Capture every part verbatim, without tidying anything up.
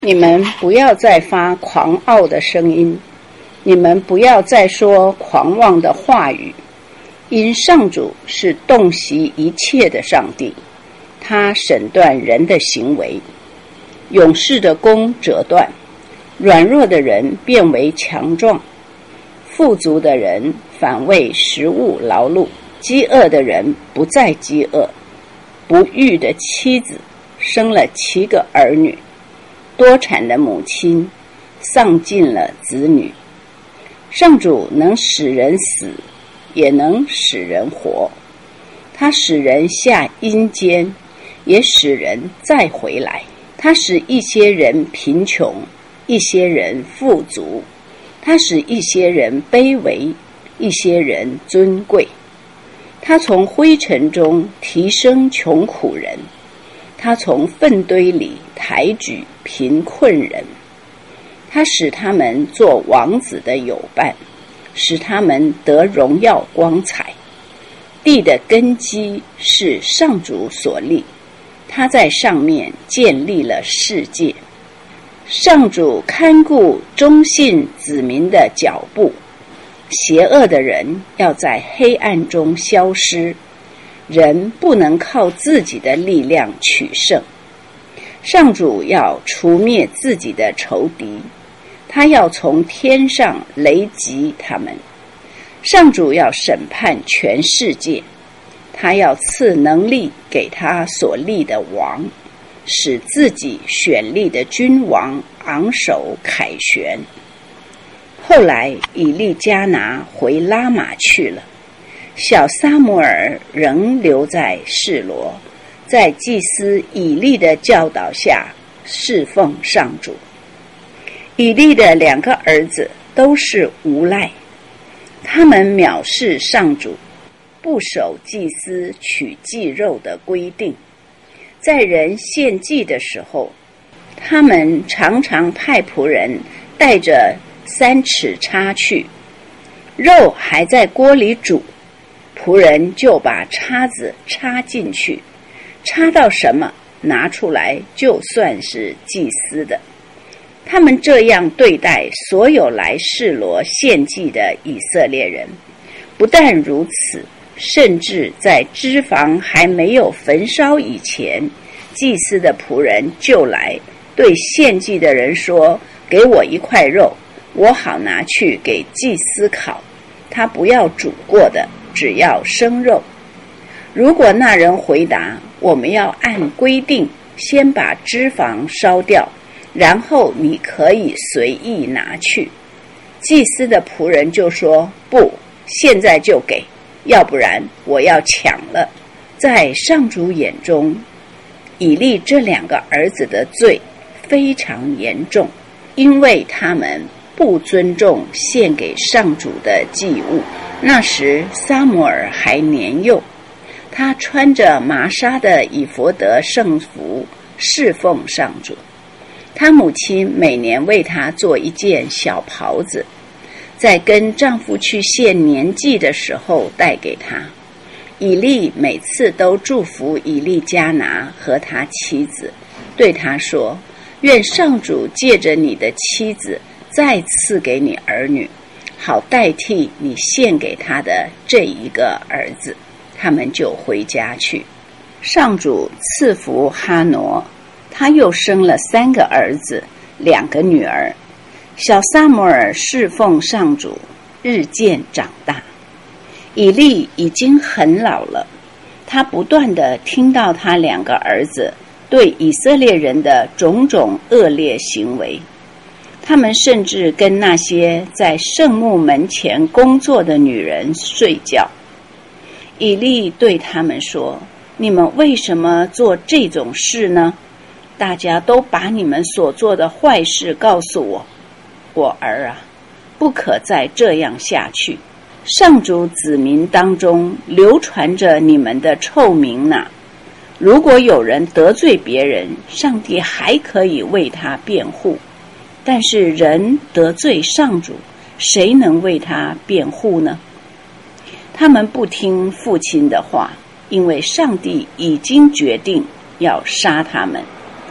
你们不要再发狂傲的声音，你们不要再说狂妄的话语，因上主是洞悉一切的上帝，他审断人的行为。勇士的弓折断，软弱的人变为强壮，富足的人反为食物劳碌，饥饿的人不再饥饿，不育的妻子生了七个儿女，多产的母亲丧尽了子女。上主能使人死，也能使人活，他使人下阴间，也使人再回来。他使一些人贫穷，一些人富足，他使一些人卑微，一些人尊贵。他从灰尘中提升穷苦人，他从粪堆里抬举贫困人。他使他们做王子的友伴，使他们得荣耀光彩。地的根基是上主所立，他在上面建立了世界。上主看顾忠信子民的脚步，邪恶的人要在黑暗中消失。人不能靠自己的力量取胜，上主要除灭自己的仇敌，他要从天上雷击他们。上主要审判全世界，他要赐能力给他所立的王，使自己选立的君王昂首凯旋。后来以利加拿回拉玛去了，小撒母耳仍留在示罗，在祭司以利的教导下侍奉上主。以利的两个儿子都是无赖，他们藐视上主，不守祭司取祭肉的规定。在人献祭的时候，他们常常派仆人带着三尺叉去，肉还在锅里煮，仆人就把叉子插进去，插到什么拿出来就算是祭司的。他们这样对待所有来示罗献祭的以色列人。不但如此，甚至在脂肪还没有焚烧以前，祭司的仆人就来对献祭的人说，给我一块肉，我好拿去给祭司烤，他不要煮过的，只要生肉。如果那人回答，我们要按规定先把脂肪烧掉，然后你可以随意拿去，祭司的仆人就说，不，现在就给，要不然我要抢了。在上主眼中，以利这两个儿子的罪非常严重，因为他们不尊重献给上主的祭物。那时撒母耳还年幼，他穿着麻纱的以弗得圣服侍奉上主。他母亲每年为他做一件小袍子，在跟丈夫去献年祭的时候带给他。以利每次都祝福以利加拿和他妻子，对他说，愿上主借着你的妻子再赐给你儿女，好代替你献给他的这一个儿子。他们就回家去。上主赐福哈挪，他又生了三个儿子，两个女儿。小撒母耳侍奉上主，日渐长大。以利已经很老了，他不断地听到他两个儿子对以色列人的种种恶劣行为。他们甚至跟那些在圣幕门前工作的女人睡觉。以利对他们说，你们为什么做这种事呢？大家都把你们所做的坏事告诉我。我儿啊，不可再这样下去。上主子民当中流传着你们的臭名呢。如果有人得罪别人，上帝还可以为他辩护，但是人得罪上主，谁能为他辩护呢？他们不听父亲的话，因为上帝已经决定要杀他们。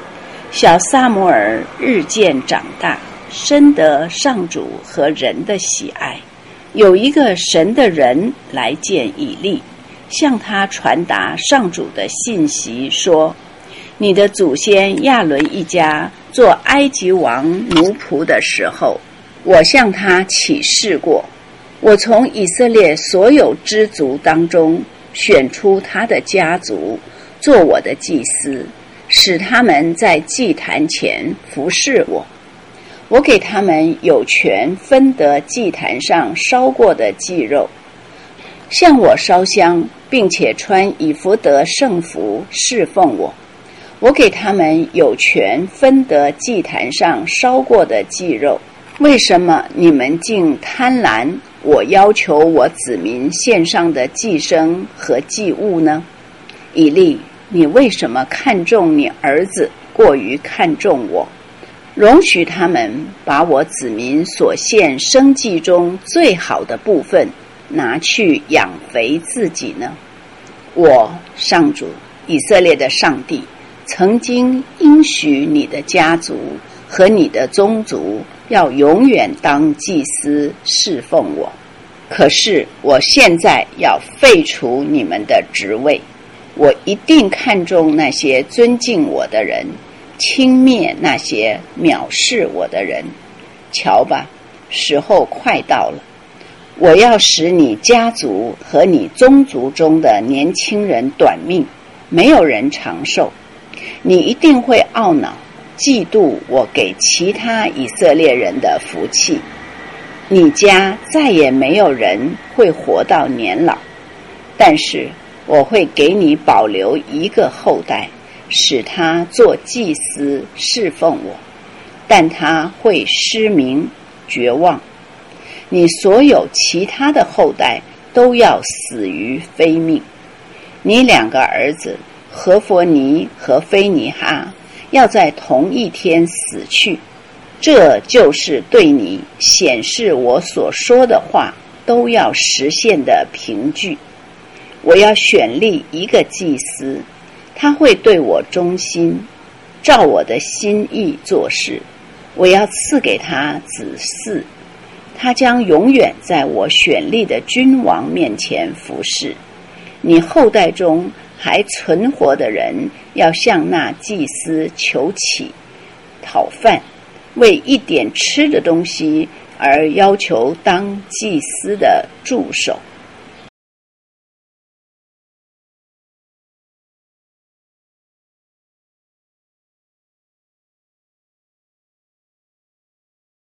小撒母耳日渐长大，深得上主和人的喜爱。有一个神的人来见以利，向他传达上主的信息，说：你的祖先亚伦一家做埃及王奴仆的时候，我向他起誓过，我从以色列所有支族当中选出他的家族做我的祭司，使他们在祭坛前服侍我。我给他们有权分得祭坛上烧过的祭肉，向我烧香，并且穿以弗得圣服侍奉我。我给他们有权分得祭坛上烧过的祭肉。为什么你们竟贪婪我要求我子民献上的祭牲和祭物呢？以利，你为什么看重你儿子过于看重我？容许他们把我子民所献生祭中最好的部分拿去养肥自己呢？我上主以色列的上帝曾经应许你的家族和你的宗族要永远当祭司侍奉我，可是我现在要废除你们的职位，我一定看重那些尊敬我的人，轻蔑那些藐视我的人。瞧吧，时候快到了，我要使你家族和你宗族中的年轻人短命，没有人长寿。你一定会懊恼嫉妒我给其他以色列人的福气，你家再也没有人会活到年老，但是我会给你保留一个后代，使他做祭司侍奉我，但他会失明绝望。你所有其他的后代都要死于非命。你两个儿子何弗尼和菲尼哈要在同一天死去，这就是对你显示我所说的话都要实现的凭据。我要选立一个祭司，他会对我忠心，照我的心意做事。我要赐给他子嗣，他将永远在我选立的君王面前服侍。你后代中还存活的人要向那祭司求乞讨饭，为一点吃的东西而要求当祭司的助手。